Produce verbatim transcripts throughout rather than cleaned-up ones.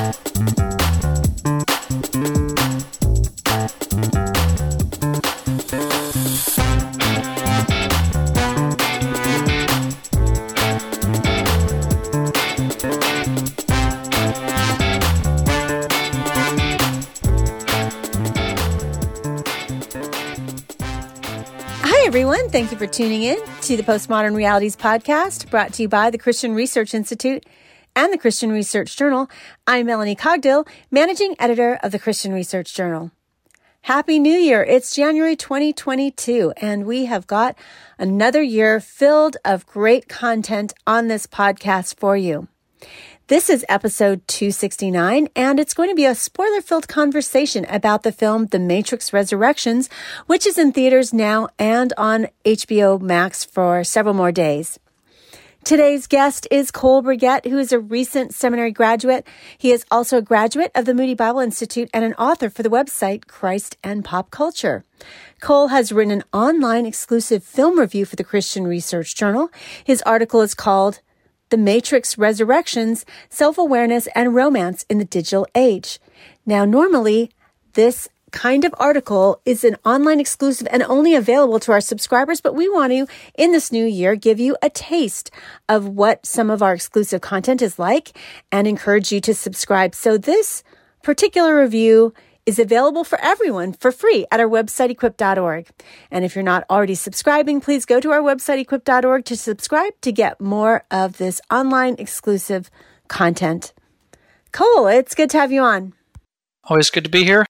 Everyone, thank you for tuning in to the Postmodern Realities podcast, brought to you by the Christian Research Institute and the Christian Research Journal. I'm Melanie Cogdill, managing editor of the Christian Research Journal. Happy New Year. It's January twenty twenty-two, and we have got another year filled of great content on this podcast for you. This is episode two sixty-nine, and it's going to be a spoiler-filled conversation about the film The Matrix Resurrections, which is in theaters now and on H B O Max for several more days. Today's guest is Cole Burgett, who is a recent seminary graduate. He is also a graduate of the Moody Bible Institute and an author for the website Christ and Pop Culture. Cole has written an online exclusive film review for the Christian Research Journal. His article is called The Matrix Resurrections, Self-Awareness and Romance in the Digital Age. Now, normally, this kind of article is an online exclusive and only available to our subscribers, but we want to, in this new year, give you a taste of what some of our exclusive content is like and encourage you to subscribe. So this particular review is available for everyone for free at our website, equip dot org. And if you're not already subscribing, please go to our website, equip dot org, to subscribe to get more of this online exclusive content. Cole, it's good to have you on. Always good to be here.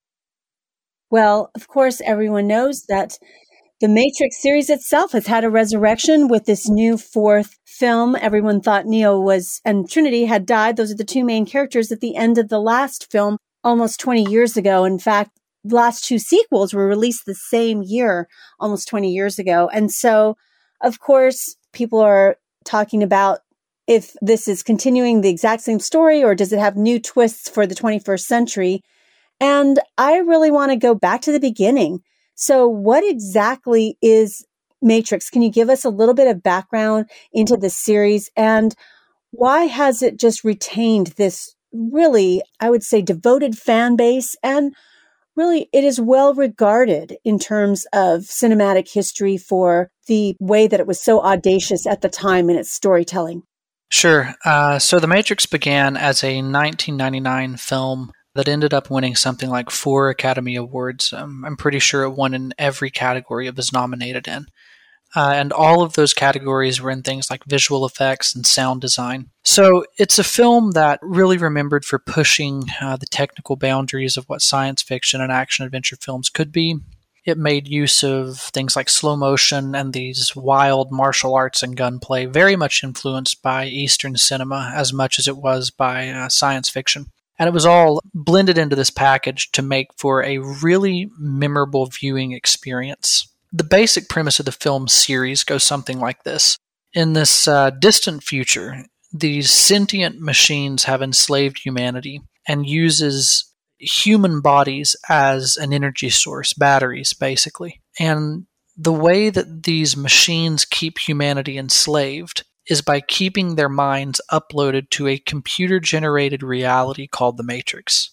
Well, of course, everyone knows that the Matrix series itself has had a resurrection with this new fourth film. Everyone thought Neo was and Trinity had died. Those are the two main characters at the end of the last film almost twenty years ago. In fact, the last two sequels were released the same year, almost twenty years ago. And so, of course, people are talking about if this is continuing the exact same story or does it have new twists for the twenty-first century. And I really want to go back to the beginning. So what exactly is Matrix? Can you give us a little bit of background into the series, and why has it just retained this really, I would say, devoted fan base, and really it is well regarded in terms of cinematic history for the way that it was so audacious at the time in its storytelling? Sure. Uh, so The Matrix began as a nineteen ninety-nine film that ended up winning something like four Academy Awards. Um, I'm pretty sure it won in every category it was nominated in. Uh, and all of those categories were in things like visual effects and sound design. So it's a film that really remembered for pushing uh, the technical boundaries of what science fiction and action-adventure films could be. It made use of things like slow motion and these wild martial arts and gunplay, very much influenced by Eastern cinema as much as it was by uh, science fiction. And it was all blended into this package to make for a really memorable viewing experience. The basic premise of the film series goes something like this. In this uh, distant future, these sentient machines have enslaved humanity and uses human bodies as an energy source, batteries, basically. And the way that these machines keep humanity enslaved is by keeping their minds uploaded to a computer-generated reality called the Matrix.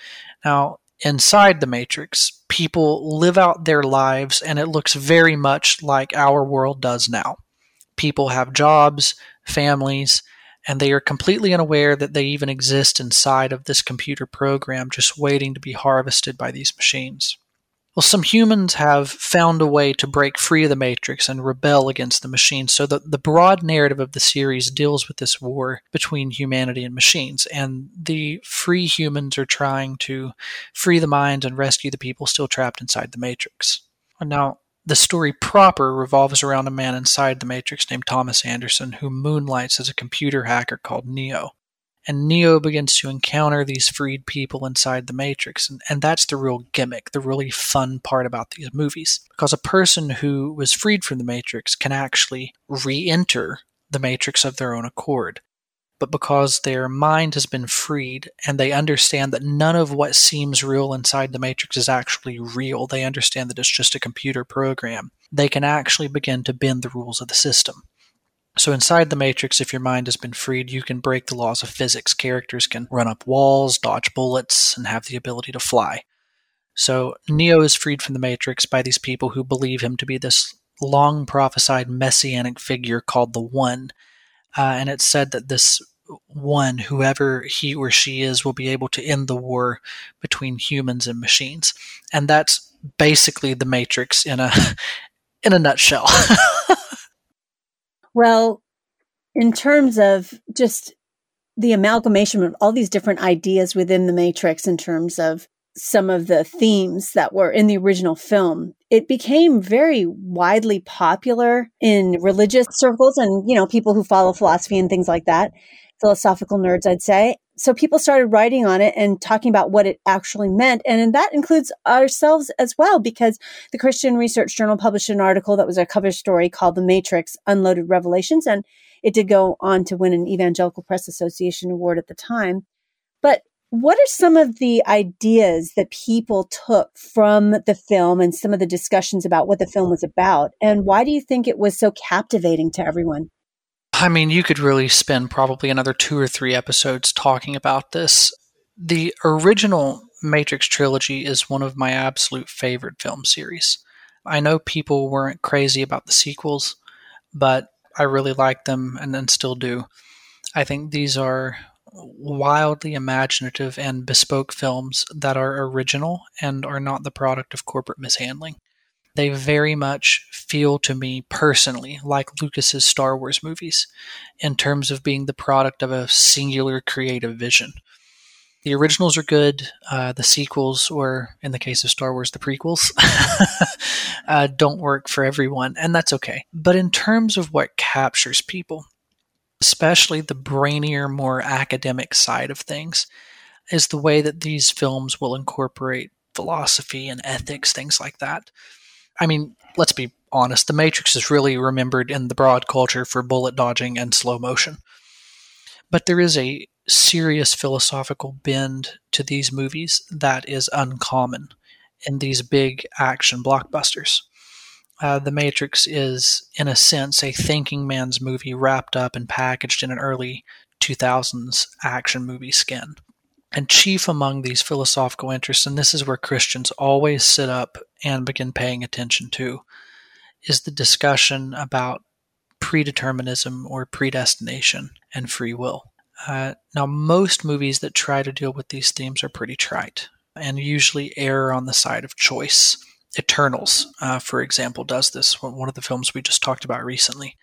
Now, inside the Matrix, people live out their lives, and it looks very much like our world does now. People have jobs, families, and they are completely unaware that they even exist inside of this computer program, just waiting to be harvested by these machines. Well, some humans have found a way to break free of the Matrix and rebel against the machines. So the, the broad narrative of the series deals with this war between humanity and machines. And the free humans are trying to free the minds and rescue the people still trapped inside the Matrix. Now, the story proper revolves around a man inside the Matrix named Thomas Anderson, who moonlights as a computer hacker called Neo. And Neo begins to encounter these freed people inside the Matrix. And, and that's the real gimmick, the really fun part about these movies. Because a person who was freed from the Matrix can actually re-enter the Matrix of their own accord. But because their mind has been freed and they understand that none of what seems real inside the Matrix is actually real, they understand that it's just a computer program, they can actually begin to bend the rules of the system. So inside the Matrix, if your mind has been freed, you can break the laws of physics. Characters can run up walls, dodge bullets, and have the ability to fly. So Neo is freed from the Matrix by these people who believe him to be this long prophesied messianic figure called the One. Uh, and it's said that this One, whoever he or she is, will be able to end the war between humans and machines. And that's basically the Matrix in a in a nutshell. Well, in terms of just the amalgamation of all these different ideas within the Matrix, in terms of some of the themes that were in the original film, it became very widely popular in religious circles and, you know, people who follow philosophy and things like that, philosophical nerds, I'd say. So people started writing on it and talking about what it actually meant. And that includes ourselves as well, because the Christian Research Journal published an article that was a cover story called The Matrix: Unloaded Revelations. And it did go on to win an Evangelical Press Association award at the time. But what are some of the ideas that people took from the film and some of the discussions about what the film was about? And why do you think it was so captivating to everyone? I mean, you could really spend probably another two or three episodes talking about this. The original Matrix trilogy is one of my absolute favorite film series. I know people weren't crazy about the sequels, but I really like them and then still do. I think these are wildly imaginative and bespoke films that are original and are not the product of corporate mishandling. They very much feel to me personally like Lucas's Star Wars movies in terms of being the product of a singular creative vision. The originals are good. Uh, the sequels, or in the case of Star Wars, the prequels, uh, don't work for everyone, and that's okay. But in terms of what captures people, especially the brainier, more academic side of things, is the way that these films will incorporate philosophy and ethics, things like that. I mean, let's be honest, The Matrix is really remembered in the broad culture for bullet dodging and slow motion. But there is a serious philosophical bend to these movies that is uncommon in these big action blockbusters. Uh, the Matrix is, in a sense, a thinking man's movie wrapped up and packaged in an early two thousands action movie skin. And chief among these philosophical interests, and this is where Christians always sit up and begin paying attention to, is the discussion about predeterminism or predestination and free will. Uh, now, most movies that try to deal with these themes are pretty trite and usually err on the side of choice. Eternals, uh, for example, does this, one of the films we just talked about recently.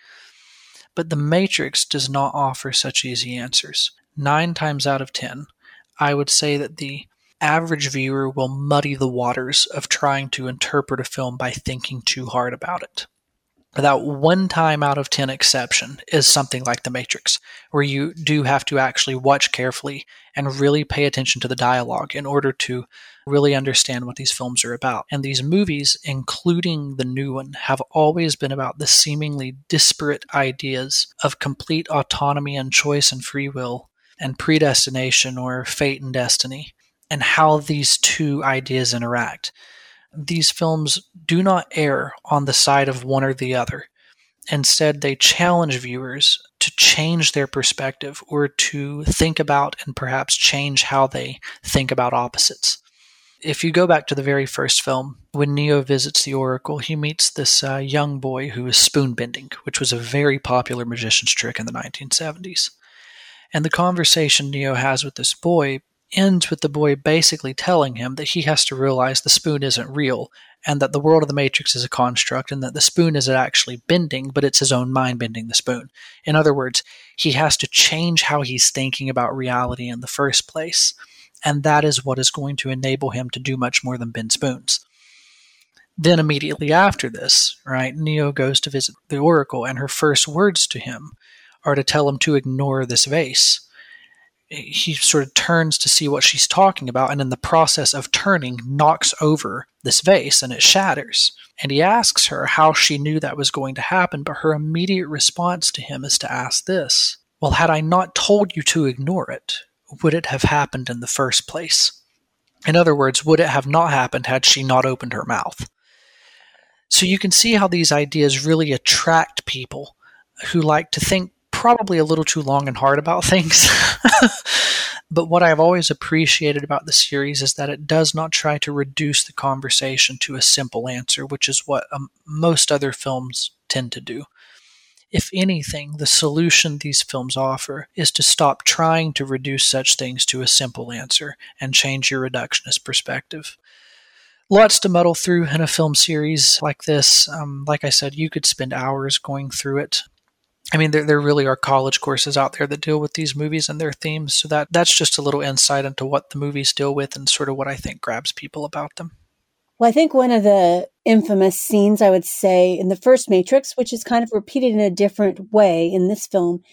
But The Matrix does not offer such easy answers. Nine times out of ten, I would say that the average viewer will muddy the waters of trying to interpret a film by thinking too hard about it. That one time out of ten exception is something like The Matrix, where you do have to actually watch carefully and really pay attention to the dialogue in order to really understand what these films are about. And these movies, including the new one, have always been about the seemingly disparate ideas of complete autonomy and choice and free will, and predestination or fate and destiny, and how these two ideas interact. These films do not err on the side of one or the other. Instead, they challenge viewers to change their perspective or to think about and perhaps change how they think about opposites. If you go back to the very first film, when Neo visits the Oracle, he meets this uh, young boy who is spoon bending, which was a very popular magician's trick in the nineteen seventies. And the conversation Neo has with this boy ends with the boy basically telling him that he has to realize the spoon isn't real and that the world of the Matrix is a construct and that the spoon isn't actually bending, but it's his own mind bending the spoon. In other words, he has to change how he's thinking about reality in the first place, and that is what is going to enable him to do much more than bend spoons. Then immediately after this, right, Neo goes to visit the Oracle, and her first words to him are to tell him to ignore this vase. He sort of turns to see what she's talking about, and in the process of turning, knocks over this vase, and it shatters. And he asks her how she knew that was going to happen, but her immediate response to him is to ask this: well, had I not told you to ignore it, would it have happened in the first place? In other words, would it have not happened had she not opened her mouth? So you can see how these ideas really attract people who like to think probably a little too long and hard about things. But what I've always appreciated about the series is that it does not try to reduce the conversation to a simple answer, which is what um, most other films tend to do. If anything, the solution these films offer is to stop trying to reduce such things to a simple answer and change your reductionist perspective. Lots to muddle through in a film series like this. Um, like I said, you could spend hours going through it. I mean, there, there really are college courses out there that deal with these movies and their themes, so that that's just a little insight into what the movies deal with and sort of what I think grabs people about them. Well, I think one of the infamous scenes, I would say, in the first Matrix, which is kind of repeated in a different way in this film,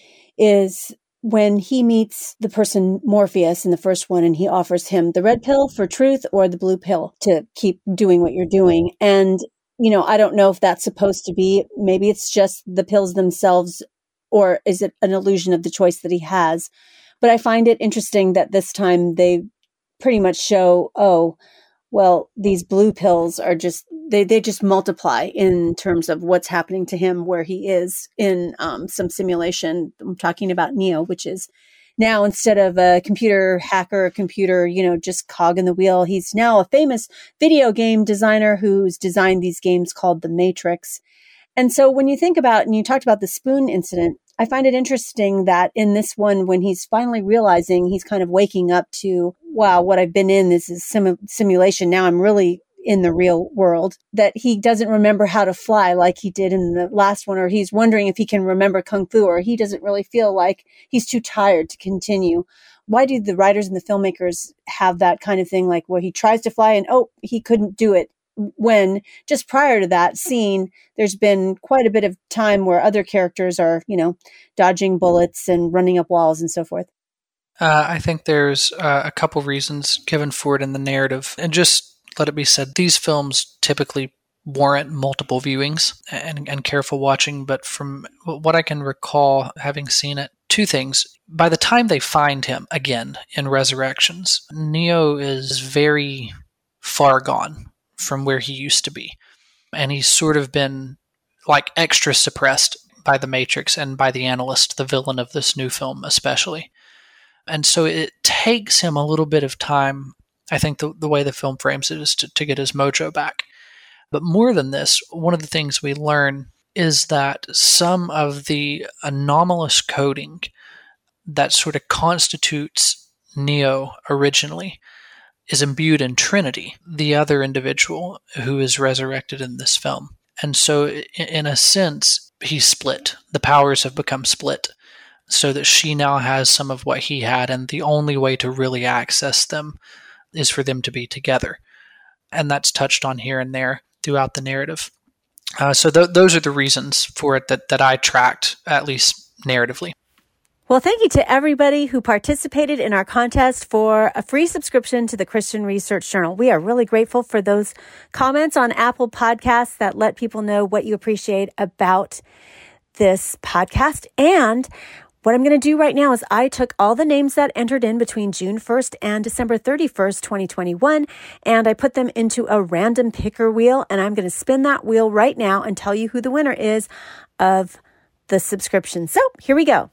is when he meets the person Morpheus in the first one, and he offers him the red pill for truth or the blue pill to keep doing what you're doing. And, you know, I don't know if that's supposed to be, maybe it's just the pills themselves, or is it an illusion of the choice that he has? But I find it interesting that this time they pretty much show, oh, well, these blue pills are just, they, they just multiply in terms of what's happening to him where he is in um, some simulation. I'm talking about Neo, which is now, instead of a computer hacker, computer, you know, just cog in the wheel, he's now a famous video game designer who's designed these games called The Matrix. And so when you think about, and you talked about the spoon incident, I find it interesting that in this one, when he's finally realizing he's kind of waking up to, wow, what I've been in, this is sim- simulation. Now I'm really in the real world, that he doesn't remember how to fly like he did in the last one, or he's wondering if he can remember Kung Fu, or he doesn't really feel like he's too tired to continue. Why do the writers and the filmmakers have that kind of thing, like where he tries to fly and, oh, he couldn't do it? When just prior to that scene, there's been quite a bit of time where other characters are, you know, dodging bullets and running up walls and so forth. Uh, I think there's uh, a couple reasons given for it in the narrative. And just let it be said, these films typically warrant multiple viewings and, and careful watching. But from what I can recall, having seen it, two things. By the time they find him again in Resurrections, Neo is very far gone from where he used to be. And he's sort of been like extra suppressed by the Matrix and by the Analyst, the villain of this new film especially. And so it takes him a little bit of time, I think the, the way the film frames it is to, to get his mojo back. But more than this, one of the things we learn is that some of the anomalous coding that sort of constitutes Neo originally is imbued in Trinity, the other individual who is resurrected in this film. And so in a sense, he's split. The powers have become split so that she now has some of what he had, and the only way to really access them is for them to be together. And that's touched on here and there throughout the narrative. Uh, so th- those are the reasons for it that, that I tracked, at least narratively. Well, thank you to everybody who participated in our contest for a free subscription to the Christian Research Journal. We are really grateful for those comments on Apple Podcasts that let people know what you appreciate about this podcast. And what I'm going to do right now is I took all the names that entered in between June first and December thirty-first, twenty twenty-one, and I put them into a random picker wheel, and I'm going to spin that wheel right now and tell you who the winner is of the subscription. So here we go.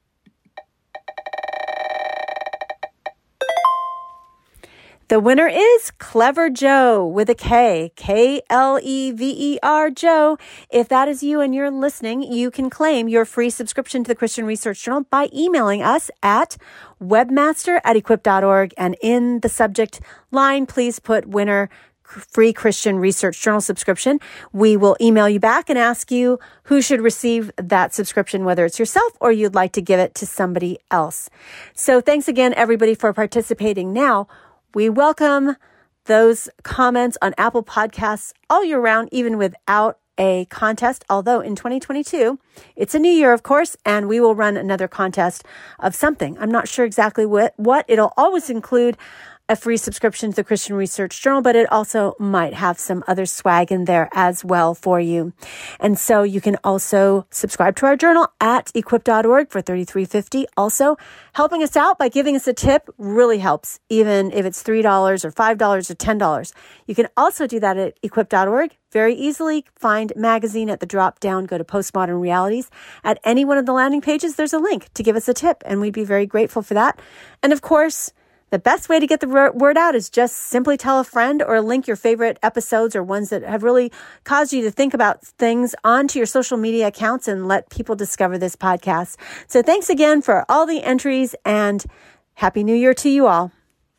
The winner is Clever Joe with a K, K L E V E R Joe. If that is you and you're listening, you can claim your free subscription to the Christian Research Journal by emailing us at webmaster at equip dot org. And in the subject line, please put winner free Christian Research Journal subscription. We will email you back and ask you who should receive that subscription, whether it's yourself or you'd like to give it to somebody else. So thanks again, everybody, for participating. Now, we welcome those comments on Apple Podcasts all year round, even without a contest. Although in twenty twenty-two, it's a new year, of course, and we will run another contest of something. I'm not sure exactly what, what. It'll always include a free subscription to the Christian Research Journal, but it also might have some other swag in there as well for you. And so you can also subscribe to our journal at equip dot org for thirty-three fifty. Also, helping us out by giving us a tip really helps, even if it's three dollars or five dollars or ten dollars. You can also do that at equip dot org. Very easily find magazine at the drop down, go to Postmodern Realities. At any one of the landing pages, there's a link to give us a tip, and we'd be very grateful for that. And of course, the best way to get the word out is just simply tell a friend or link your favorite episodes or ones that have really caused you to think about things onto your social media accounts and let people discover this podcast. So thanks again for all the entries and Happy New Year to you all.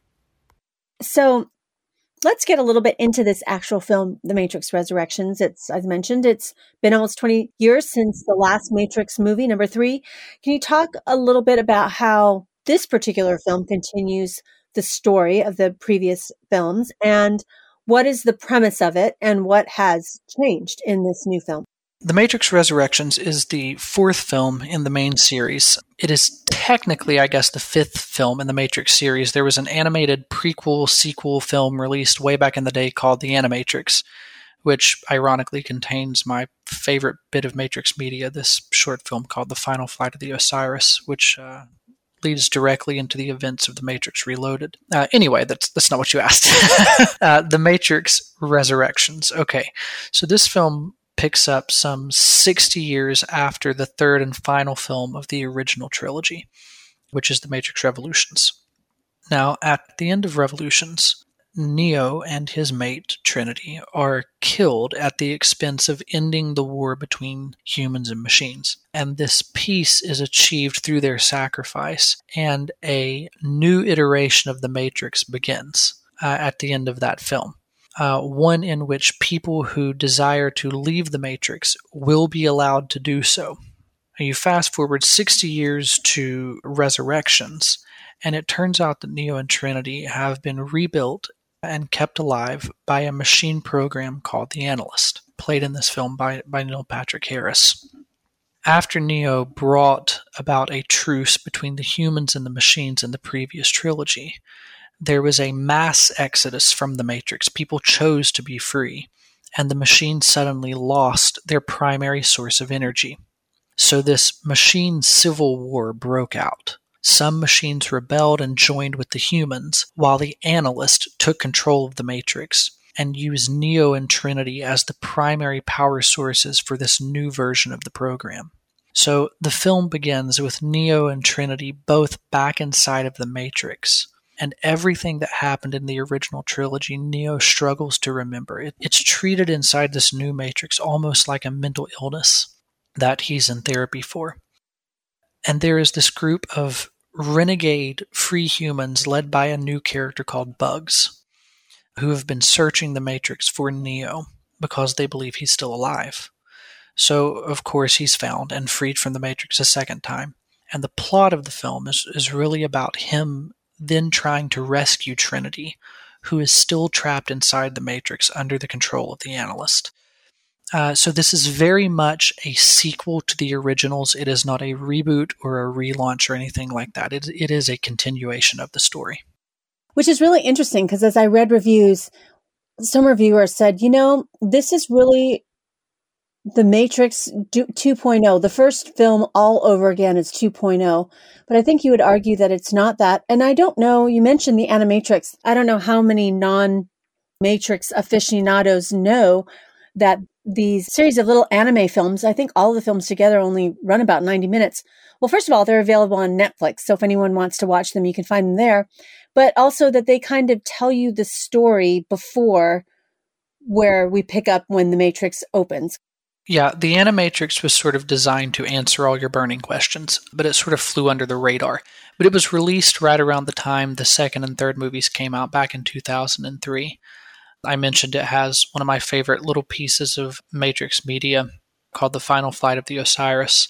So let's get a little bit into this actual film, The Matrix Resurrections. It's, as mentioned, it's been almost twenty years since the last Matrix movie, number three. Can you talk a little bit about how this particular film continues the story of the previous films, and what is the premise of it, and what has changed in this new film? The Matrix Resurrections is the fourth film in the main series. It is technically, I guess, the fifth film in the Matrix series. There was an animated prequel sequel film released way back in the day called The Animatrix, which ironically contains my favorite bit of Matrix media, this short film called The Final Flight of the Osiris, which uh, leads directly into the events of The Matrix Reloaded. Uh, anyway, that's that's not what you asked. uh, The Matrix Resurrections. Okay, so this film picks up some sixty years after the third and final film of the original trilogy, which is The Matrix Revolutions. Now, at the end of Revolutions, Neo and his mate, Trinity, are killed at the expense of ending the war between humans and machines. And this peace is achieved through their sacrifice, and a new iteration of the Matrix begins uh, at the end of that film. Uh, one in which people who desire to leave the Matrix will be allowed to do so. You fast forward sixty years to Resurrections, and it turns out that Neo and Trinity have been rebuilt and kept alive by a machine program called the Analyst, played in this film by, by Neil Patrick Harris. After Neo brought about a truce between the humans and the machines in the previous trilogy, there was a mass exodus from the Matrix. People chose to be free, and the machines suddenly lost their primary source of energy. So this machine civil war broke out. Some machines rebelled and joined with the humans, while the Analyst took control of the Matrix and used Neo and Trinity as the primary power sources for this new version of the program. So the film begins with Neo and Trinity both back inside of the Matrix, and everything that happened in the original trilogy, Neo struggles to remember. It, it's treated inside this new Matrix almost like a mental illness that he's in therapy for. And there is this group of renegade free humans led by a new character called Bugs, who have been searching the Matrix for Neo because they believe he's still alive. So, of course, he's found and freed from the Matrix a second time. And the plot of the film is, is really about him then trying to rescue Trinity, who is still trapped inside the Matrix under the control of the Analyst. Uh, so this is very much a sequel to the originals. It is not a reboot or a relaunch or anything like that. It, it is a continuation of the story. Which is really interesting, because as I read reviews, some reviewers said, you know, this is really the Matrix two point oh. The first film all over again is two point oh. But I think you would argue that it's not that. And I don't know, you mentioned the Animatrix. I don't know how many non-Matrix aficionados know that these series of little anime films, I think all the films together only run about ninety minutes. Well, first of all, they're available on Netflix. So if anyone wants to watch them, you can find them there. But also that they kind of tell you the story before where we pick up when the Matrix opens. Yeah, the Animatrix was sort of designed to answer all your burning questions, but it sort of flew under the radar. But it was released right around the time the second and third movies came out back in two thousand three. I mentioned it has one of my favorite little pieces of Matrix media called The Final Flight of the Osiris,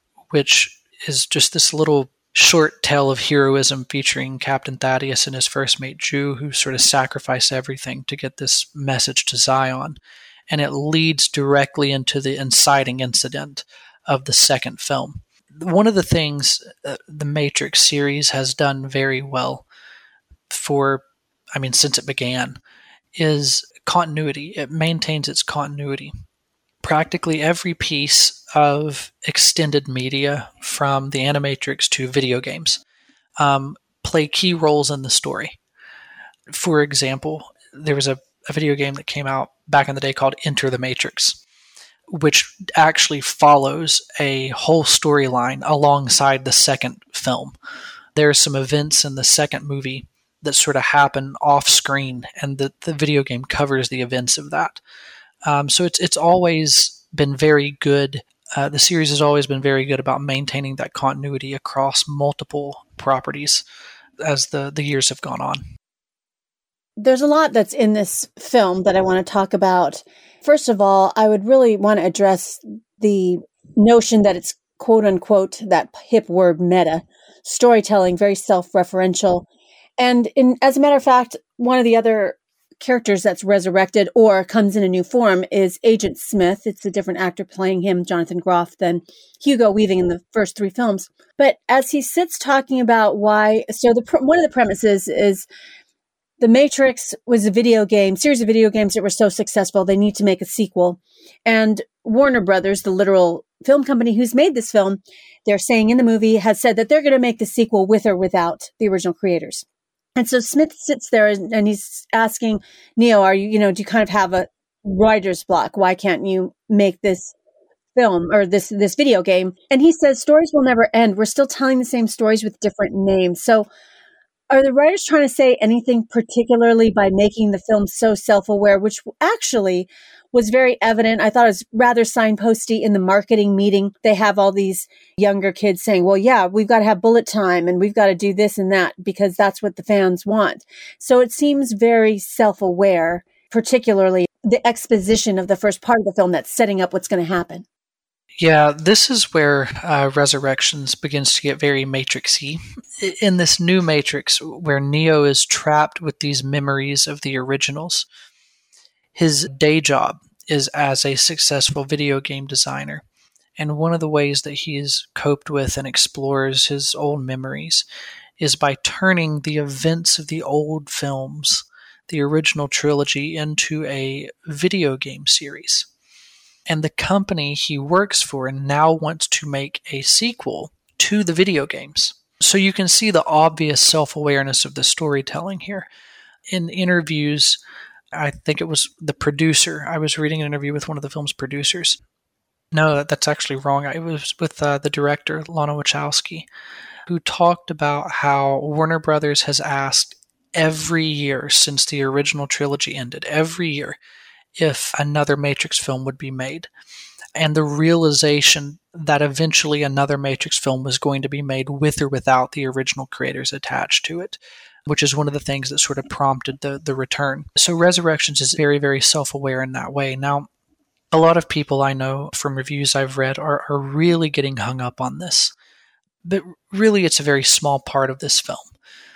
which is just this little short tale of heroism featuring Captain Thaddeus and his first mate Ju, who sort of sacrifice everything to get this message to Zion. And it leads directly into the inciting incident of the second film. One of the things uh, the Matrix series has done very well for I mean, since it began, is continuity. It maintains its continuity. Practically every piece of extended media, from the Animatrix to video games, um, play key roles in the story. For example, there was a, a video game that came out back in the day called Enter the Matrix, which actually follows a whole storyline alongside the second film. There are some events in the second movie that sort of happen off screen, and the, the video game covers the events of that. Um, so it's it's always been very good. Uh, the series has always been very good about maintaining that continuity across multiple properties as the, the years have gone on. There's a lot that's in this film that I want to talk about. First of all, I would really want to address the notion that it's quote unquote, that hip word meta, storytelling, very self-referential. And in, as a matter of fact, one of the other characters that's resurrected or comes in a new form is Agent Smith. It's a different actor playing him, Jonathan Groff, than Hugo Weaving in the first three films. But as he sits talking about why, so the one of the premises is The Matrix was a video game, series of video games that were so successful, they need to make a sequel. And Warner Brothers, the literal film company who's made this film, they're saying in the movie, has said that they're going to make the sequel with or without the original creators. And so Smith sits there and, and he's asking Neo, are you, you know, do you kind of have a writer's block? Why can't you make this film or this, this video game? And he says, stories will never end. We're still telling the same stories with different names. So are the writers trying to say anything particularly by making the film so self-aware, which actually was very evident? I thought it was rather signposty in the marketing meeting. They have all these younger kids saying, well, yeah, we've got to have bullet time and we've got to do this and that because that's what the fans want. So it seems very self-aware, particularly the exposition of the first part of the film that's setting up what's going to happen. Yeah, this is where uh, Resurrections begins to get very Matrix-y. In this new Matrix, where Neo is trapped with these memories of the originals, his day job is as a successful video game designer. And one of the ways that he has coped with and explores his old memories is by turning the events of the old films, the original trilogy, into a video game series. And the company he works for now wants to make a sequel to the video games. So you can see the obvious self-awareness of the storytelling here. In interviews, I think it was the producer. I was reading an interview with one of the film's producers. No, that's actually wrong. It was with uh, the director, Lana Wachowski, who talked about how Warner Brothers has asked every year since the original trilogy ended, every year, if another Matrix film would be made. And the realization that eventually another Matrix film was going to be made with or without the original creators attached to it, which is one of the things that sort of prompted the, the return. So Resurrections is very, very self-aware in that way. Now, a lot of people I know from reviews I've read are, are really getting hung up on this. But really, it's a very small part of this film.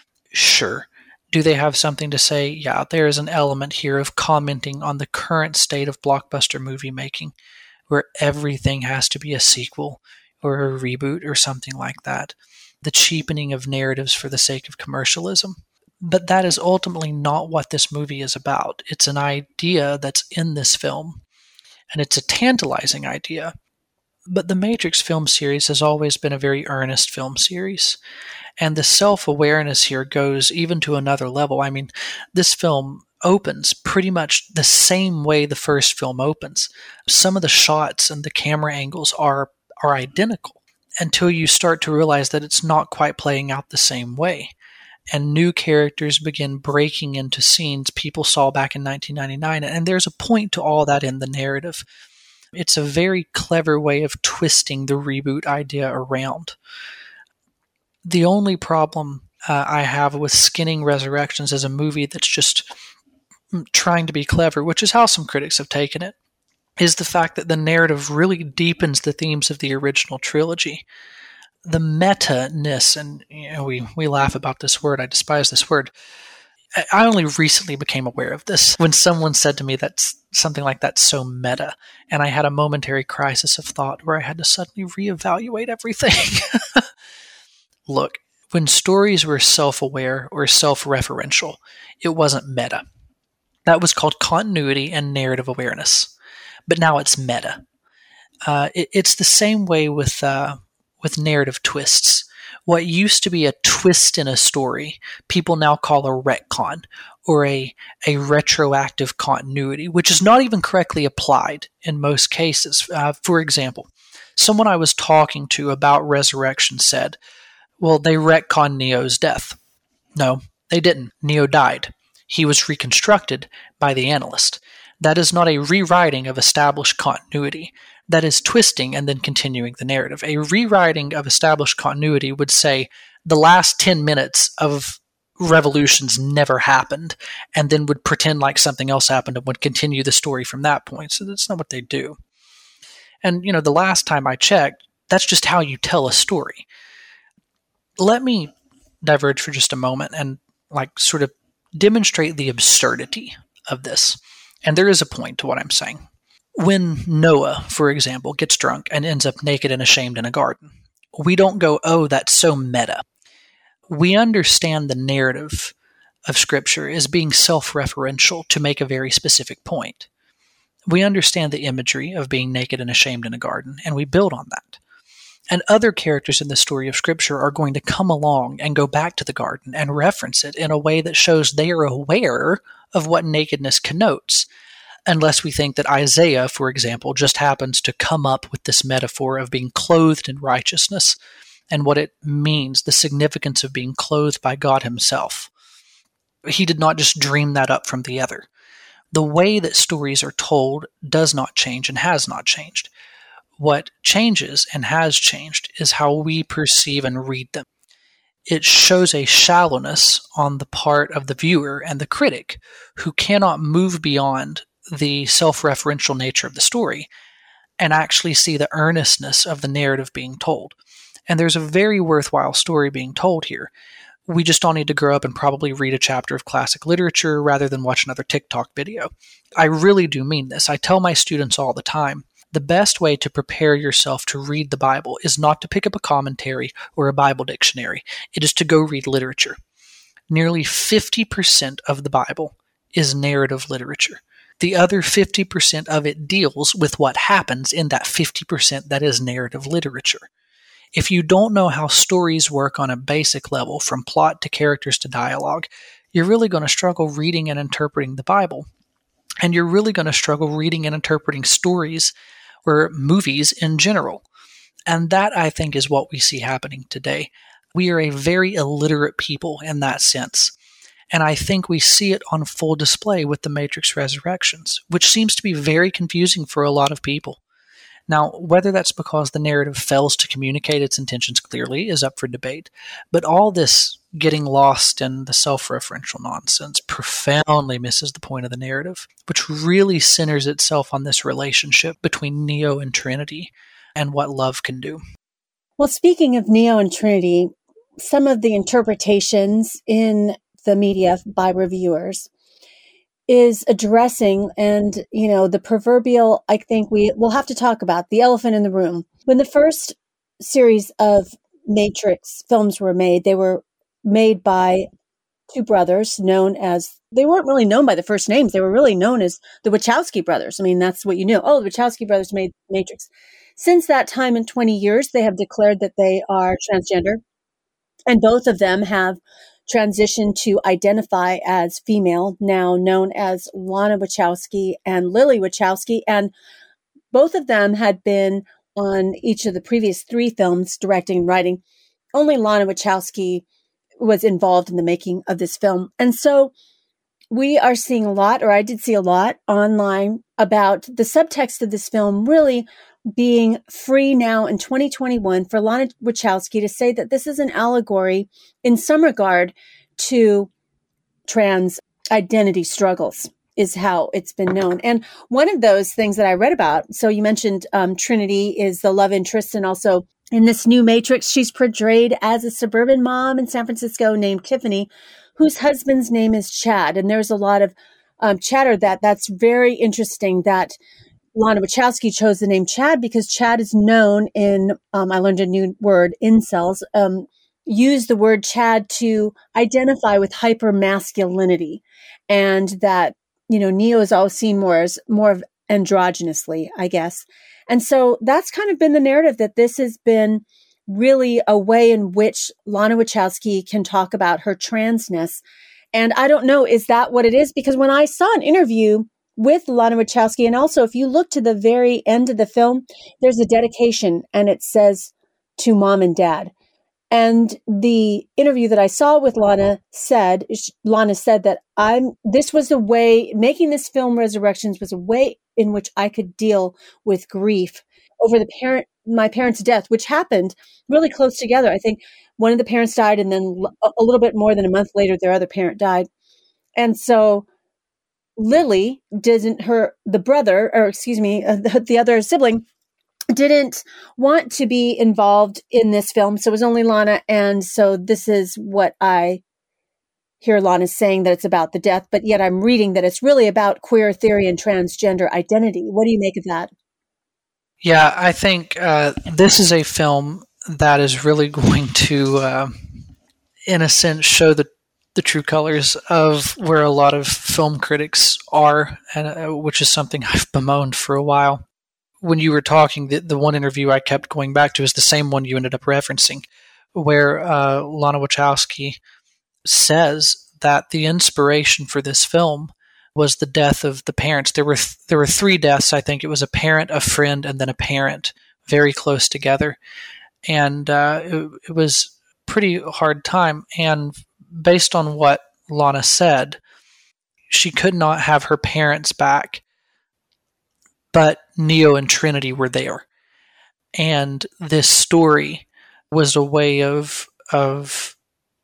Sure. Do they have something to say? Yeah, there is an element here of commenting on the current state of blockbuster movie making, where everything has to be a sequel or a reboot or something like that. The cheapening of narratives for the sake of commercialism. But that is ultimately not what this movie is about. It's an idea that's in this film, and it's a tantalizing idea. But the Matrix film series has always been a very earnest film series. And the self-awareness here goes even to another level. I mean, this film opens pretty much the same way the first film opens. Some of the shots and the camera angles are are identical until you start to realize that it's not quite playing out the same way. And new characters begin breaking into scenes people saw back in nineteen ninety-nine. And there's a point to all that in the narrative. It's a very clever way of twisting the reboot idea around. The only problem uh, I have with skinning Resurrections as a movie that's just trying to be clever, which is how some critics have taken it, is the fact that the narrative really deepens the themes of the original trilogy. The meta-ness, and you know, we, we laugh about this word, I despise this word. I only recently became aware of this when someone said to me that something like that's so meta, and I had a momentary crisis of thought where I had to suddenly reevaluate everything. Look, When stories were self-aware or self-referential, it wasn't meta. That was called continuity and narrative awareness. But now it's meta. Uh, it, it's the same way with uh, with narrative twists. What used to be a twist in a story, people now call a retcon or a, a retroactive continuity, which is not even correctly applied in most cases. Uh, for example, someone I was talking to about resurrection said, well, they retconned Neo's death. No, they didn't. Neo died. He was reconstructed by the analyst. That is not a rewriting of established continuity. That is twisting and then continuing the narrative. A rewriting of established continuity would say the last ten minutes of Revolutions never happened, and then would pretend like something else happened and would continue the story from that point. So that's not what they do. And, you know, the last time I checked, that's just how you tell a story. Let me diverge for just a moment and like sort of demonstrate the absurdity of this. And there is a point to what I'm saying. When Noah, for example, gets drunk and ends up naked and ashamed in a garden, we don't go, oh, that's so meta. We understand the narrative of Scripture as being self-referential to make a very specific point. We understand the imagery of being naked and ashamed in a garden, and we build on that. And other characters in the story of Scripture are going to come along and go back to the garden and reference it in a way that shows they are aware of what nakedness connotes. Unless we think that Isaiah, for example, just happens to come up with this metaphor of being clothed in righteousness and what it means, the significance of being clothed by God himself. He did not just dream that up from the other. The way that stories are told does not change and has not changed. What changes and has changed is how we perceive and read them. It shows a shallowness on the part of the viewer and the critic who cannot move beyond the self-referential nature of the story and actually see the earnestness of the narrative being told. And there's a very worthwhile story being told here. We just all need to grow up and probably read a chapter of classic literature rather than watch another TikTok video. I really do mean this. I tell my students all the time, the best way to prepare yourself to read the Bible is not to pick up a commentary or a Bible dictionary. It is to go read literature. Nearly fifty percent of the Bible is narrative literature. The other fifty percent of it deals with what happens in that fifty percent that is narrative literature. If you don't know how stories work on a basic level, from plot to characters to dialogue, you're really going to struggle reading and interpreting the Bible. And you're really going to struggle reading and interpreting stories or movies in general. And that, I think, is what we see happening today. We are a very illiterate people in that sense. And I think we see it on full display with the Matrix Resurrections, which seems to be very confusing for a lot of people. Now, whether that's because the narrative fails to communicate its intentions clearly is up for debate, but all this getting lost in the self-referential nonsense profoundly misses the point of the narrative, which really centers itself on this relationship between Neo and Trinity and what love can do. Well, speaking of Neo and Trinity, some of the interpretations in the media by reviewers is addressing, and, you know, the proverbial, I think we will have to talk about the elephant in the room. When the first series of Matrix films were made, they were made by two brothers known as, they weren't really known by the first names. They were really known as the Wachowski brothers. I mean, that's what you knew. Oh, the Wachowski brothers made Matrix. Since that time, in twenty years, they have declared that they are transgender, and both of them have transitioned to identify as female, now known as Lana Wachowski and Lily Wachowski. And both of them had been on each of the previous three films, directing and writing. Only Lana Wachowski was involved in the making of this film. And so we are seeing a lot, or I did see a lot online about the subtext of this film really being free now in twenty twenty-one for Lana Wachowski to say that this is an allegory in some regard to trans identity struggles, is how it's been known. And one of those things that I read about, so you mentioned um, Trinity is the love interest, and also in this new Matrix, she's portrayed as a suburban mom in San Francisco named Tiffany, whose husband's name is Chad. And there's a lot of um, chatter that that's very interesting that Lana Wachowski chose the name Chad because Chad is known in, um, I learned a new word, incels, um, used the word Chad to identify with hypermasculinity, and that, you know, Neo is always seen more as more of androgynously, I guess. And so that's kind of been the narrative, that this has been really a way in which Lana Wachowski can talk about her transness. And I don't know, is that what it is? Because when I saw an interview with Lana Wachowski, and also if you look to the very end of the film, there's a dedication and it says, "To Mom and Dad." And the interview that I saw with Lana said, Lana said that I'm, this was a way, making this film Resurrections was a way in which I could deal with grief over the parent, my parents' death, which happened really close together. I think one of the parents died, and then a little bit more than a month later, their other parent died. And so Lily didn't, her, the brother, or excuse me, uh, the, the other sibling, didn't want to be involved in this film. So it was only Lana. And so this is what I hear Lana saying, that it's about the death, but yet I'm reading that it's really about queer theory and transgender identity. What do you make of that? Yeah, I think uh, this is a film that is really going to, uh, in a sense, show the the true colors of where a lot of film critics are, and uh, which is something I've bemoaned for a while. When you were talking, the, the one interview I kept going back to is the same one you ended up referencing, where uh, Lana Wachowski says that the inspiration for this film was the death of the parents. There were th- there were three deaths. I think it was a parent, a friend, and then a parent, very close together, and uh, it, it was a pretty hard time. And based on what Lana said, she could not have her parents back, but Neo and Trinity were there. And this story was a way of of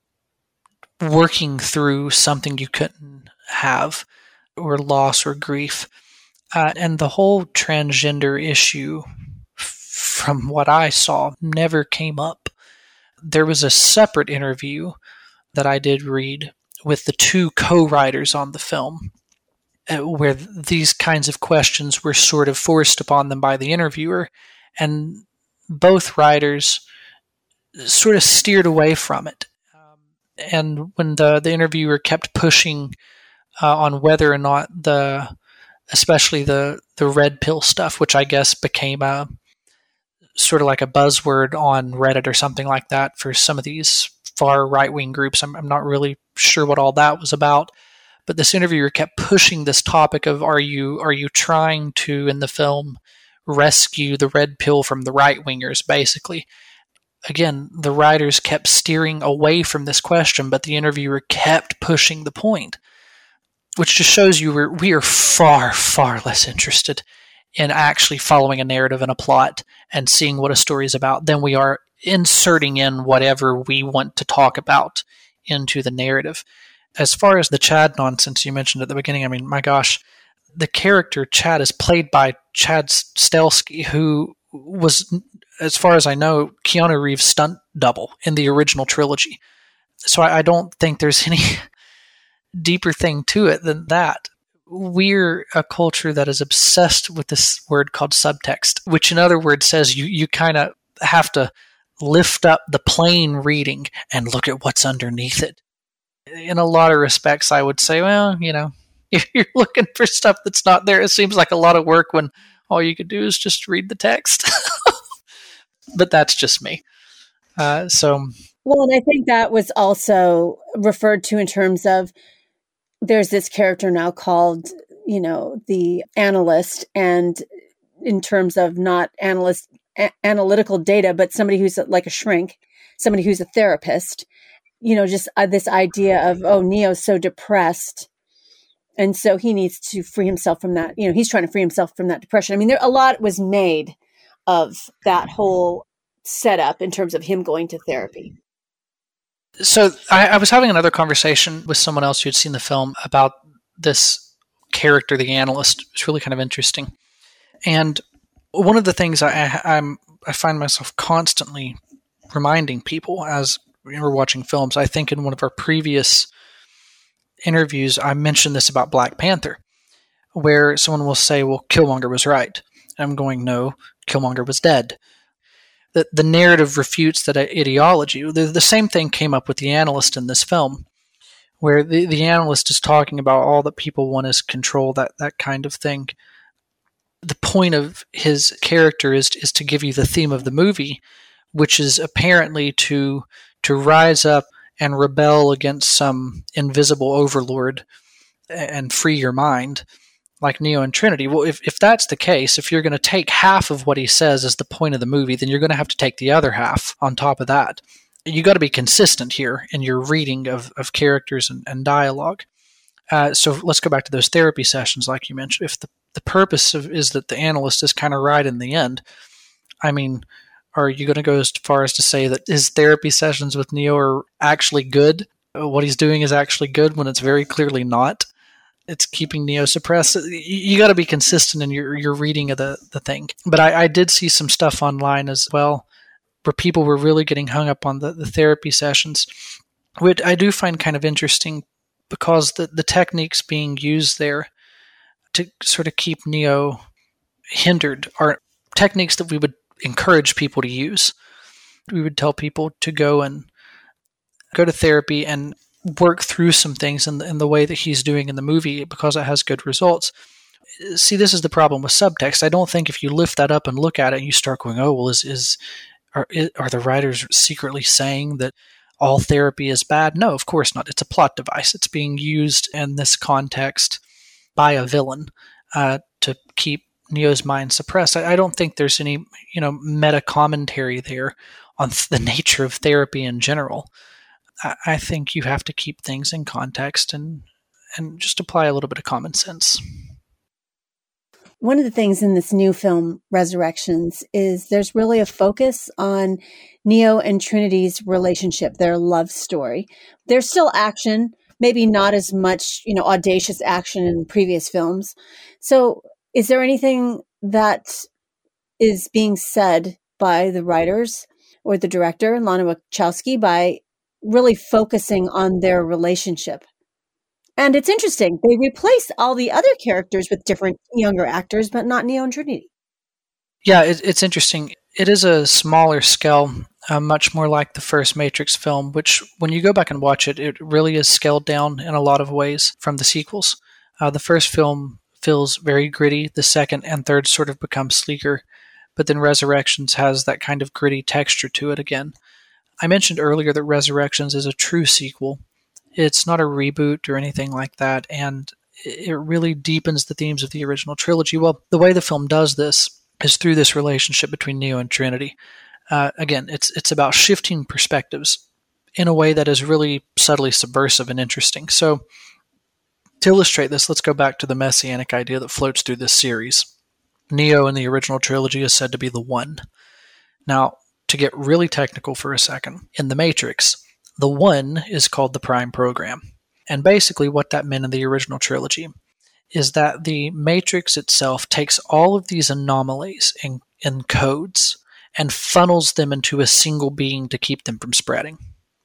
working through something you couldn't have, or loss or grief. Uh, and the whole transgender issue, from what I saw, never came up. There was a separate interview that I did read with the two co-writers on the film, where these kinds of questions were sort of forced upon them by the interviewer, and both writers sort of steered away from it. Um, and when the, the interviewer kept pushing uh, on whether or not the, especially the, the red pill stuff, which I guess became a sort of like a buzzword on Reddit or something like that for some of these far right-wing groups. I'm, I'm not really sure what all that was about. But this interviewer kept pushing this topic of, are you are you trying to, in the film, rescue the red pill from the right-wingers, basically? Again, the writers kept steering away from this question, but the interviewer kept pushing the point, which just shows you we're, we are far, far less interested in actually following a narrative and a plot and seeing what a story is about than we are inserting in whatever we want to talk about into the narrative. As far as the Chad nonsense you mentioned at the beginning, I mean, my gosh, the character Chad is played by Chad Stahelski, who was, as far as I know, Keanu Reeves' stunt double in the original trilogy. So I, I don't think there's any deeper thing to it than that. We're a culture that is obsessed with this word called subtext, which in other words says you, you kind of have to lift up the plain reading and look at what's underneath it. In a lot of respects, I would say, well, you know, if you're looking for stuff that's not there, it seems like a lot of work when all you could do is just read the text. But that's just me. Uh, so, well, and I think that was also referred to in terms of, there's this character now called, you know, the analyst, and in terms of not analyst, a- analytical data, but somebody who's like a shrink, somebody who's a therapist, you know, just uh, this idea of, oh, Neo's so depressed, and so he needs to free himself from that. You know, he's trying to free himself from that depression. I mean, there a lot was made of that whole setup in terms of him going to therapy. So I, I was having another conversation with someone else who had seen the film about this character, the analyst. It's really kind of interesting. And one of the things I, I'm, I find myself constantly reminding people as we're watching films, I think in one of our previous interviews, I mentioned this about Black Panther, where someone will say, well, Killmonger was right. And I'm going, no, Killmonger was dead. the, the narrative refutes that ideology. The, the same thing came up with the analyst in this film, where the, the analyst is talking about all that people want is control, that, that kind of thing. The point of his character is, is to give you the theme of the movie, which is apparently to to rise up and rebel against some invisible overlord and free your mind, like Neo and Trinity. Well, if, if that's the case, if you're going to take half of what he says as the point of the movie, then you're going to have to take the other half on top of that. You got to be consistent here in your reading of, of characters and, and dialogue. Uh, so let's go back to those therapy sessions, like you mentioned. If the, the purpose of, is that the analyst is kind of right in the end, I mean, are you going to go as far as to say that his therapy sessions with Neo are actually good? What he's doing is actually good when it's very clearly not? It's keeping Neo suppressed. You, you got to be consistent in your, your reading of the, the thing. But I, I did see some stuff online as well where people were really getting hung up on the, the therapy sessions, which I do find kind of interesting because the, the techniques being used there to sort of keep Neo hindered are techniques that we would encourage people to use. We would tell people to go and go to therapy and work through some things in the, in the way that he's doing in the movie because it has good results. See, this is the problem with subtext. I don't think if you lift that up and look at it and you start going, oh, well, is, is are, are the writers secretly saying that all therapy is bad? No, of course not. It's a plot device. It's being used in this context by a villain uh, to keep Neo's mind suppressed. I, I don't think there's any, you know, meta commentary there on th- the nature of therapy in general. I, I think you have to keep things in context and and just apply a little bit of common sense. One of the things in this new film, Resurrections, is there's really a focus on Neo and Trinity's relationship, their love story. There's still action, maybe not as much, you know, audacious action in previous films. So is there anything that is being said by the writers or the director, Lana Wachowski, by really focusing on their relationship? And it's interesting. They replace all the other characters with different younger actors, but not Neo and Trinity. Yeah, it, it's interesting. It is a smaller scale, uh, much more like the first Matrix film, which when you go back and watch it, it really is scaled down in a lot of ways from the sequels. Uh, the first film feels very gritty. The second and third sort of become sleeker, but then Resurrections has that kind of gritty texture to it again. I mentioned earlier that Resurrections is a true sequel. It's not a reboot or anything like that, and it really deepens the themes of the original trilogy. Well, the way the film does this is through this relationship between Neo and Trinity. Uh, again, it's it's about shifting perspectives in a way that is really subtly subversive and interesting. So, to illustrate this, let's go back to the messianic idea that floats through this series. Neo in the original trilogy is said to be the One. Now, to get really technical for a second, in the Matrix, the One is called the Prime Program. And basically what that meant in the original trilogy is that the Matrix itself takes all of these anomalies and, and codes and funnels them into a single being to keep them from spreading.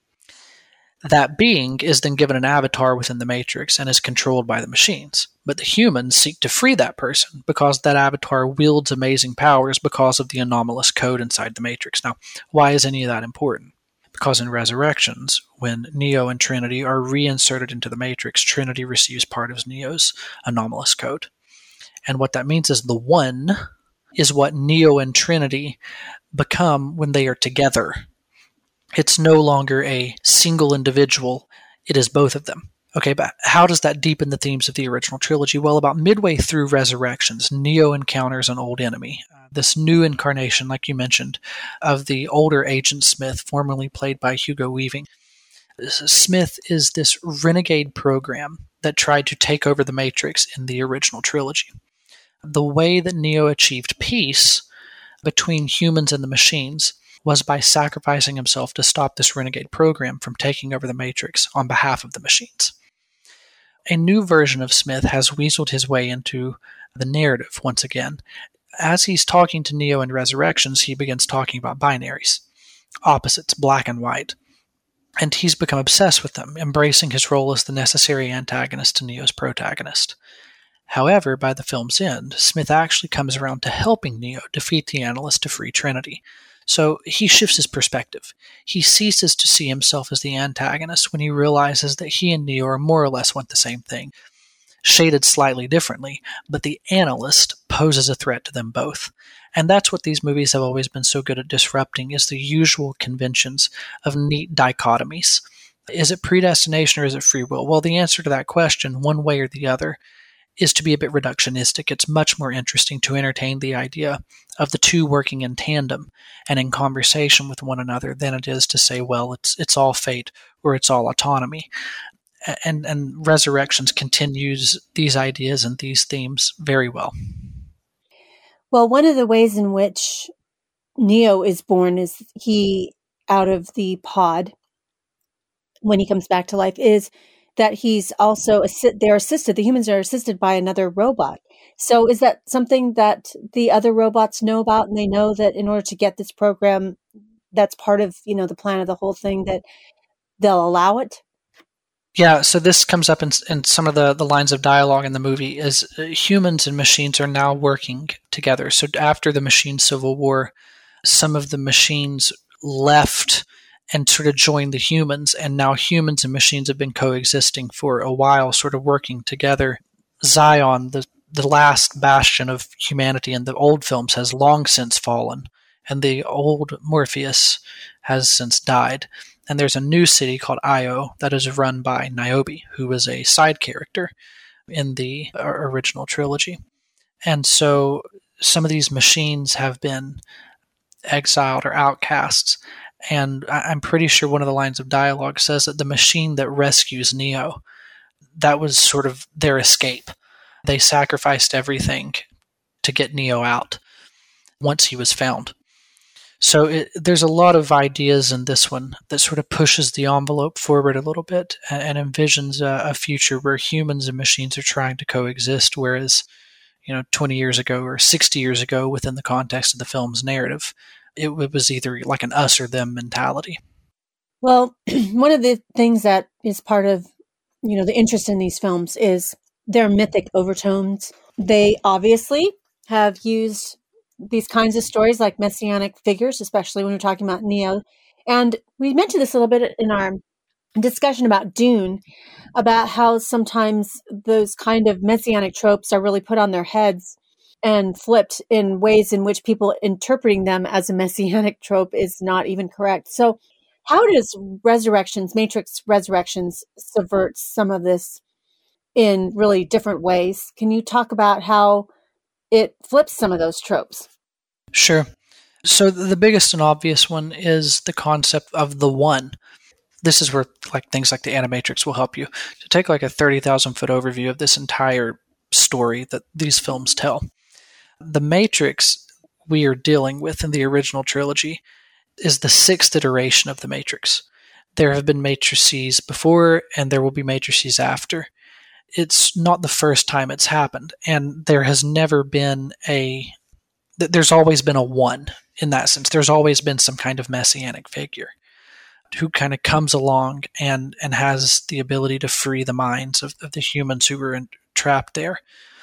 That being is then given an avatar within the Matrix and is controlled by the machines. But the humans seek to free that person because that avatar wields amazing powers because of the anomalous code inside the Matrix. Now, why is any of that important? Because in Resurrections, when Neo and Trinity are reinserted into the Matrix, Trinity receives part of Neo's anomalous code. And what that means is the One is what Neo and Trinity become when they are together. It's no longer a single individual, it is both of them. Okay, but how does that deepen the themes of the original trilogy? Well, about midway through Resurrections, Neo encounters an old enemy. This new incarnation, like you mentioned, of the older Agent Smith, formerly played by Hugo Weaving. Smith is this renegade program that tried to take over the Matrix in the original trilogy. The way that Neo achieved peace between humans and the machines was by sacrificing himself to stop this renegade program from taking over the Matrix on behalf of the machines. A new version of Smith has weaseled his way into the narrative once again. As he's talking to Neo in Resurrections, he begins talking about binaries, opposites, black and white. And he's become obsessed with them, embracing his role as the necessary antagonist to Neo's protagonist. However, by the film's end, Smith actually comes around to helping Neo defeat the Analyst to free Trinity. So he shifts his perspective. He ceases to see himself as the antagonist when he realizes that he and Neo are more or less want the same thing, shaded slightly differently, but the analyst poses a threat to them both. And that's what these movies have always been so good at disrupting, is the usual conventions of neat dichotomies. Is it predestination or is it free will? Well, the answer to that question, one way or the other, is to be a bit reductionistic. It's much more interesting to entertain the idea of the two working in tandem and in conversation with one another than it is to say, well, it's it's all fate or it's all autonomy. And and Resurrections continues these ideas and these themes very well. Well, one of the ways in which Neo is born is he, out of the pod, when he comes back to life, is that he's also, assi- they're assisted, the humans are assisted by another robot. So is that something that the other robots know about, and they know that in order to get this program, that's part of, you know, the plan of the whole thing, that they'll allow it? Yeah, so this comes up in, in some of the, the lines of dialogue in the movie, is uh, humans and machines are now working together. So after the machine civil war, some of the machines left and sort of joined the humans, and now humans and machines have been coexisting for a while, sort of working together. Zion, the, the last bastion of humanity in the old films, has long since fallen, and the old Morpheus has since died. And there's a new city called Io that is run by Niobe, who was a side character in the original trilogy. And so some of these machines have been exiled or outcasts. And I'm pretty sure one of the lines of dialogue says that the machine that rescues Neo, that was sort of their escape. They sacrificed everything to get Neo out once he was found. So it, there's a lot of ideas in this one that sort of pushes the envelope forward a little bit and, and envisions a, a future where humans and machines are trying to coexist, whereas, you know, twenty years ago or sixty years ago, within the context of the film's narrative, it, it was either like an us or them mentality. Well, one of the things that is part of, you know, the interest in these films is their mythic overtones. They obviously have used these kinds of stories like messianic figures, especially when we're talking about Neo. And we mentioned this a little bit in our discussion about Dune, about how sometimes those kind of messianic tropes are really put on their heads and flipped in ways in which people interpreting them as a messianic trope is not even correct. So how does Resurrections, Matrix Resurrections, subvert some of this in really different ways? Can you talk about how it flips some of those tropes? Sure. So the biggest and obvious one is the concept of the one. This is where like things like the Animatrix will help you to take like a thirty thousand foot overview of this entire story that these films tell. The Matrix we are dealing with in the original trilogy is the sixth iteration of the Matrix. There have been matrices before, and there will be matrices after. It's not the first time it's happened, and there has never been a there's always been a one in that sense. There's always been some kind of messianic figure who kind of comes along and, and has the ability to free the minds of, of the humans who were in, trapped there.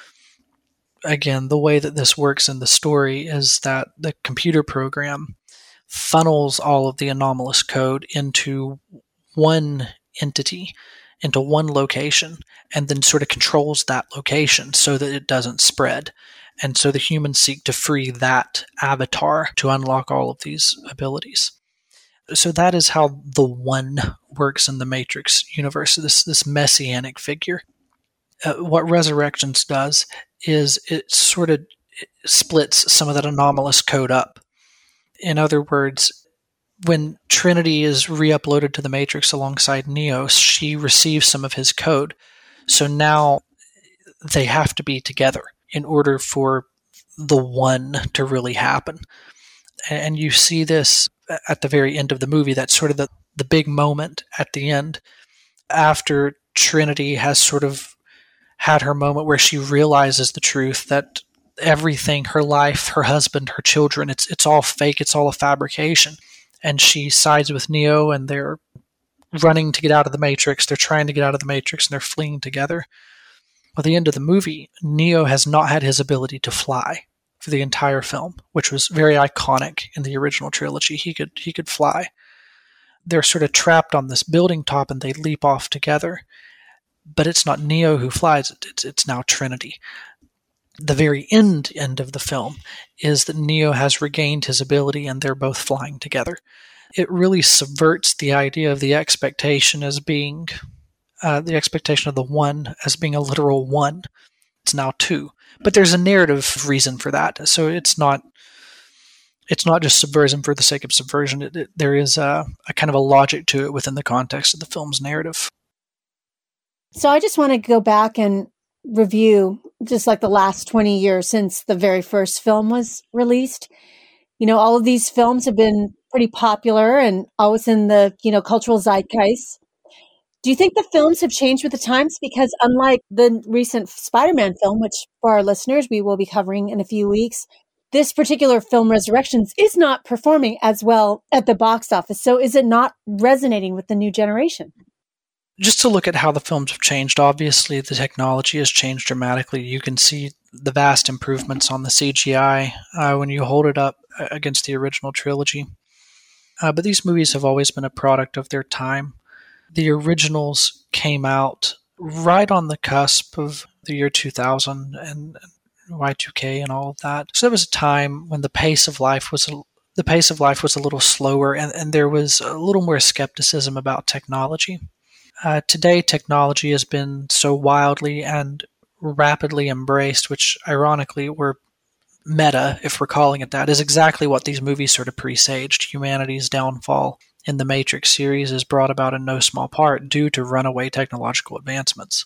Again, the way that this works in the story is that the computer program funnels all of the anomalous code into one entity, into one location, and then sort of controls that location so that it doesn't spread. And so the humans seek to free that avatar to unlock all of these abilities. So that is how the one works in the Matrix universe, this, this messianic figure. Uh, what Resurrections does is it sort of splits some of that anomalous code up. In other words, when Trinity is re-uploaded to the Matrix alongside Neo, she receives some of his code. So now they have to be together in order for the one to really happen. And you see this at the very end of the movie. That's sort of the, the big moment at the end, after Trinity has sort of had her moment where she realizes the truth that everything, her life, her husband, her children, it's it's all fake, it's all a fabrication. And she sides with Neo, and they're running to get out of the Matrix. They're trying to get out of the Matrix, and they're fleeing together. By the end of the movie, Neo has not had his ability to fly. for the entire film, which was very iconic in the original trilogy. He could he could fly. They're sort of trapped on this building top and they leap off together. But it's not Neo who flies, it's, it's now Trinity. The very end end of the film is that Neo has regained his ability and they're both flying together. It really subverts the idea of the expectation as being, uh, the expectation of the one as being a literal one. It's now two. But there's a narrative reason for that. So it's not it's not just subversion for the sake of subversion. It, it, there is a, a kind of a logic to it within the context of the film's narrative. So I just want to go back and review just like the last twenty years since the very first film was released. You know, all of these films have been pretty popular and always in the, you know, cultural zeitgeist. Do you think the films have changed with the times? Because unlike the recent Spider-Man film, which for our listeners, we will be covering in a few weeks, this particular film, Resurrections, is not performing as well at the box office. So is it not resonating with the new generation? Just to look at how the films have changed, obviously the technology has changed dramatically. You can see the vast improvements on the C G I uh, when you hold it up against the original trilogy. Uh, but these movies have always been a product of their time. The originals came out right on the cusp of the year two thousand and Y two K and all of that. So there was a time when the pace of life was a, the pace of life was a little slower, and, and there was a little more skepticism about technology. Uh, today, technology has been so wildly and rapidly embraced, which ironically, we're meta, if we're calling it that, is exactly what these movies sort of presaged. Humanity's downfall in the Matrix series is brought about in no small part due to runaway technological advancements.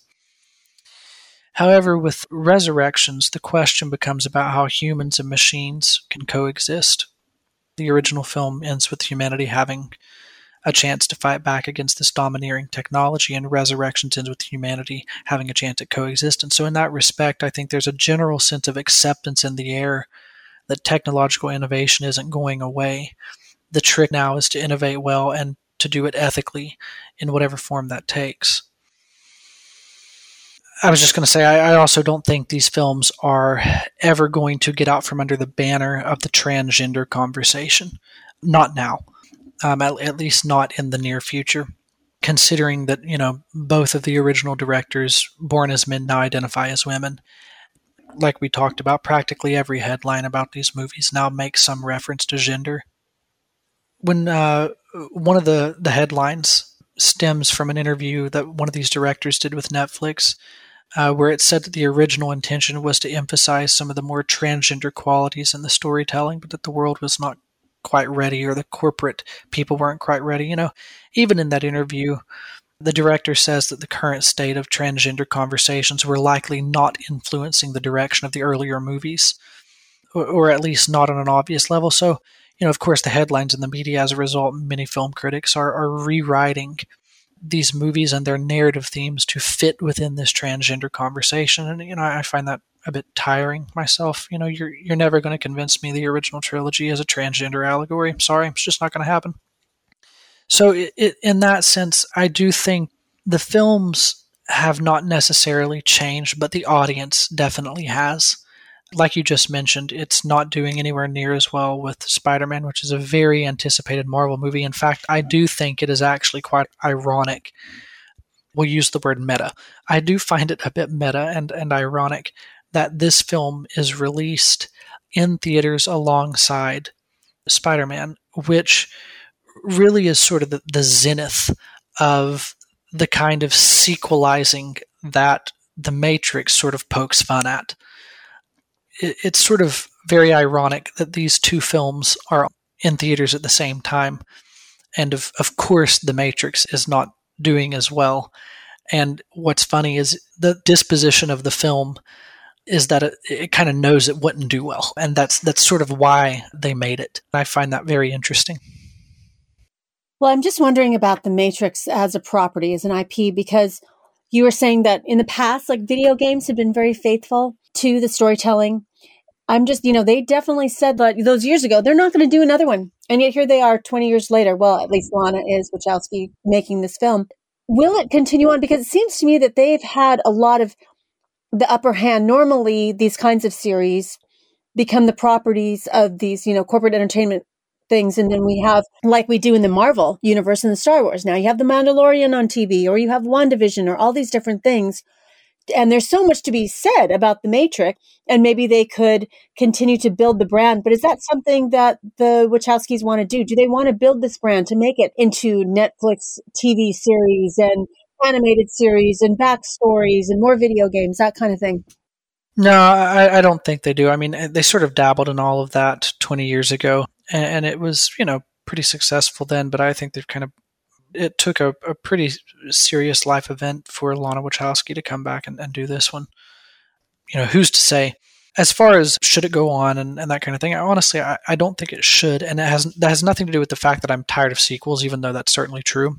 However, with Resurrections, the question becomes about how humans and machines can coexist. The original film ends with humanity having a chance to fight back against this domineering technology, and Resurrections ends with humanity having a chance at coexistence. So in that respect, I think there's a general sense of acceptance in the air that technological innovation isn't going away. The trick now is to innovate well and to do it ethically in whatever form that takes. I was just going to say, I, I also don't think these films are ever going to get out from under the banner of the transgender conversation. Not now. Um, at, at least not in the near future, considering that, you know, both of the original directors, born as men, now identify as women. Like we talked about, practically every headline about these movies now makes some reference to gender. When uh, one of the, the headlines stems from an interview that one of these directors did with Netflix, uh, where it said that the original intention was to emphasize some of the more transgender qualities in the storytelling, but that the world was not quite ready, or the corporate people weren't quite ready. You know, even in that interview, the director says that the current state of transgender conversations were likely not influencing the direction of the earlier movies, or, or at least not on an obvious level. So, you know, of course, the headlines in the media as a result, many film critics are, are rewriting these movies and their narrative themes to fit within this transgender conversation. And, you know, I find that a bit tiring myself. You know, you're you're never going to convince me the original trilogy is a transgender allegory. I'm sorry, it's just not going to happen. So it, it, in that sense, I do think the films have not necessarily changed, but the audience definitely has. Like you just mentioned, it's not doing anywhere near as well with Spider-Man, which is a very anticipated Marvel movie. In fact, I do think it is actually quite ironic. We'll use the word meta. I do find it a bit meta and, and ironic that this film is released in theaters alongside Spider-Man, which really is sort of the, the zenith of the kind of sequelizing that The Matrix sort of pokes fun at. It, it's sort of very ironic that these two films are in theaters at the same time. And of, of course, The Matrix is not doing as well. And what's funny is the disposition of the film is that it, it kind of knows it wouldn't do well. And that's that's sort of why they made it. I find that very interesting. Well, I'm just wondering about The Matrix as a property, as an I P, because you were saying that in the past, like video games have been very faithful to the storytelling. I'm just, you know, they definitely said that those years ago, they're not going to do another one. And yet here they are twenty years later. Well, at least Lana is, Wachowski, making this film. Will it continue on? Because it seems to me that they've had a lot of the upper hand. Normally, these kinds of series, become the properties of these, you know, corporate entertainment things. And then we have, like we do in the Marvel universe and the Star Wars, now you have The Mandalorian on T V, or you have WandaVision, or all these different things. And there's so much to be said about The Matrix, and maybe they could continue to build the brand. But is that something that the Wachowskis want to do? Do they want to build this brand to make it into Netflix T V series and animated series and backstories and more video games, that kind of thing? No, I, I don't think they do. I mean, they sort of dabbled in all of that twenty years ago, and, and it was, you know, pretty successful then. But I think they've kind of it took a, a pretty serious life event for Lana Wachowski to come back and, and do this one. You know, who's to say? As far as should it go on and, and that kind of thing, I, honestly, I, I don't think it should. And it has that has nothing to do with the fact that I'm tired of sequels, even though that's certainly true.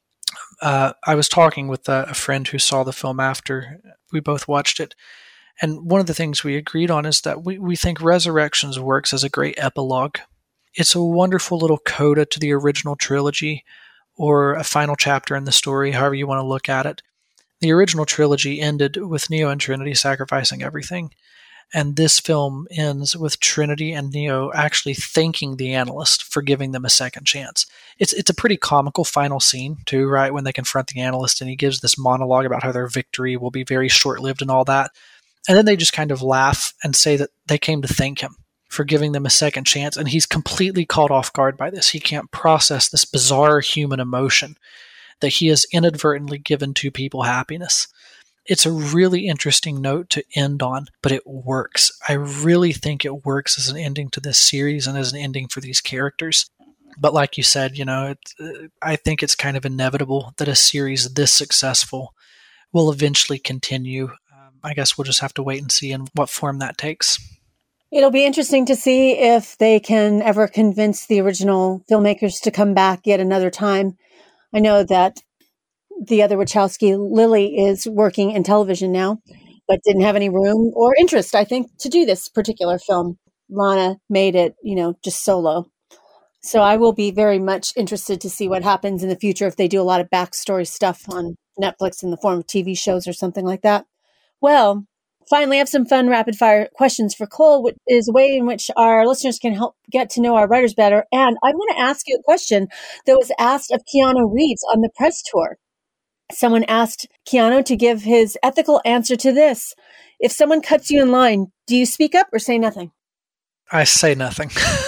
Uh, I was talking with a, a friend who saw the film after we both watched it. And one of the things we agreed on is that we, we think Resurrections works as a great epilogue. It's a wonderful little coda to the original trilogy, or a final chapter in the story, however you want to look at it. The original trilogy ended with Neo and Trinity sacrificing everything, and this film ends with Trinity and Neo actually thanking the analyst for giving them a second chance. It's it's a pretty comical final scene, too, right, when they confront the analyst, and he gives this monologue about how their victory will be very short-lived and all that. And then they just kind of laugh and say that they came to thank him for giving them a second chance, and he's completely caught off guard by this. He can't process this bizarre human emotion that he has inadvertently given two people happiness. It's a really interesting note to end on, but it works. I really think it works as an ending to this series and as an ending for these characters. But like you said, you know, it, uh, I think it's kind of inevitable that a series this successful will eventually continue. Um, I guess we'll just have to wait and see in what form that takes. It'll be interesting to see if they can ever convince the original filmmakers to come back yet another time. I know that the other Wachowski, Lily, is working in television now, but didn't have any room or interest, I think, to do this particular film. Lana made it, you know, just solo. So I will be very much interested to see what happens in the future if they do a lot of backstory stuff on Netflix in the form of T V shows or something like that. Well, finally, I have some fun rapid fire questions for Cole, which is a way in which our listeners can help get to know our writers better. And I'm going to ask you a question that was asked of Keanu Reeves on the press tour. Someone asked Keanu to give his ethical answer to this. If someone cuts you in line, do you speak up or say nothing? I say nothing.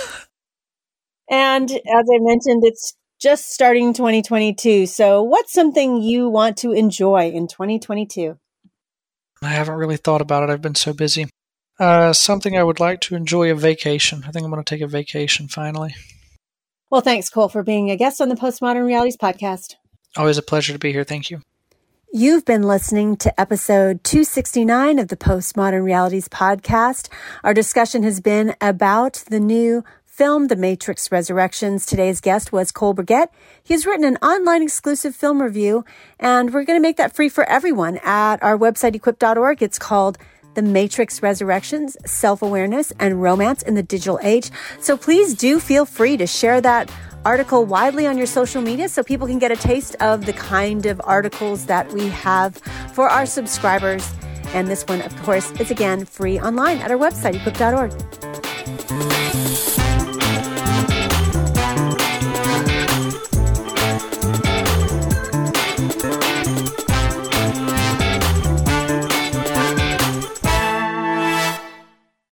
And as I mentioned, it's just starting twenty twenty-two. So what's something you want to enjoy in twenty twenty-two? I haven't really thought about it. I've been so busy. Uh, something I would like to enjoy, a vacation. I think I'm going to take a vacation finally. Well, thanks, Cole, for being a guest on the Postmodern Realities podcast. Always a pleasure to be here. Thank you. You've been listening to episode two sixty-nine of the Postmodern Realities podcast. Our discussion has been about the new film, The Matrix Resurrections. Today's guest was Cole Burgett. He's written an online exclusive film review, and we're going to make that free for everyone at our website, equip dot org. It's called The Matrix Resurrections, Self-Awareness and Romance in the Digital Age. So please do feel free to share that article widely on your social media so people can get a taste of the kind of articles that we have for our subscribers. And this one, of course, is again free online at our website, equip dot org.